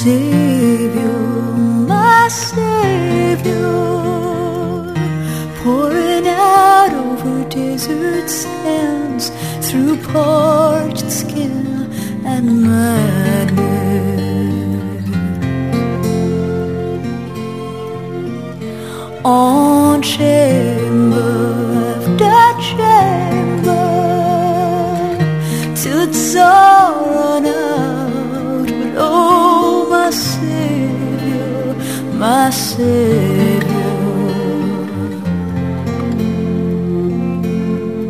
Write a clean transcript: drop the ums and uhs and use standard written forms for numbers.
Savior, my Savior, pouring out over desert sands, through parched skin and madness. On chamber